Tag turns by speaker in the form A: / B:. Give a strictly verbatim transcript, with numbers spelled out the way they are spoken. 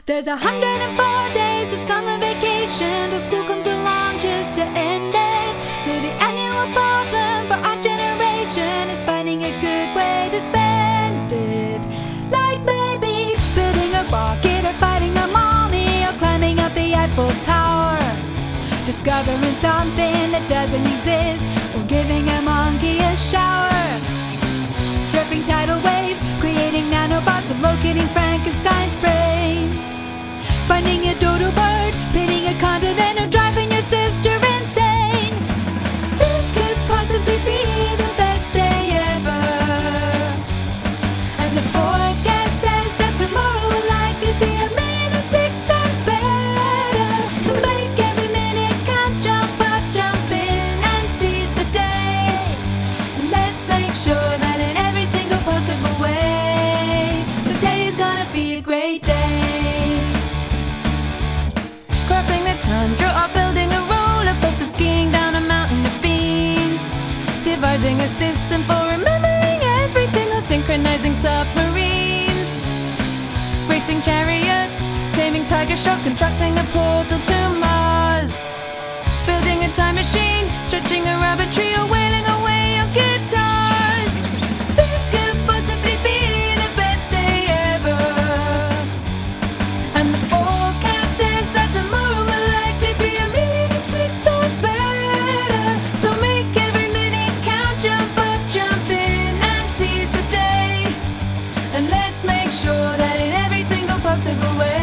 A: There's a hundred and four days of summer vacation till school comes along just to end it. So the annual problem for our generation is finding a good way to spend it. Like maybe building a rocket or fighting a mommy or climbing up the Eiffel Tower. Discovering something that doesn't exist or giving a monkey a shower. Surfing tidal waves, creating nanobots or locating Frankenstein's brain. Finding a dodo bird, pitting a continent, or driving your sister insane. This could possibly be the best day ever. And the forecast says that tomorrow will likely be a million and six times better. So make every minute count, jump up, jump in, and seize the day. And let's make sure that in every single possible way, today is gonna be a great day. Crossing the tundra or building a roller coaster, skiing down a mountain of beans. Devising a system for remembering everything or synchronizing submarines. Racing chariots, taming tiger sharks, constructing a portal to Mars. Building a time machine, stretching a rabbit tree, or wailing away on guitars. This could possibly be the best day ever. And the forecast says that tomorrow will likely be a million and six times better. So make every minute count, jump up, jump in, and seize the day. And let's make sure that in every single possible way,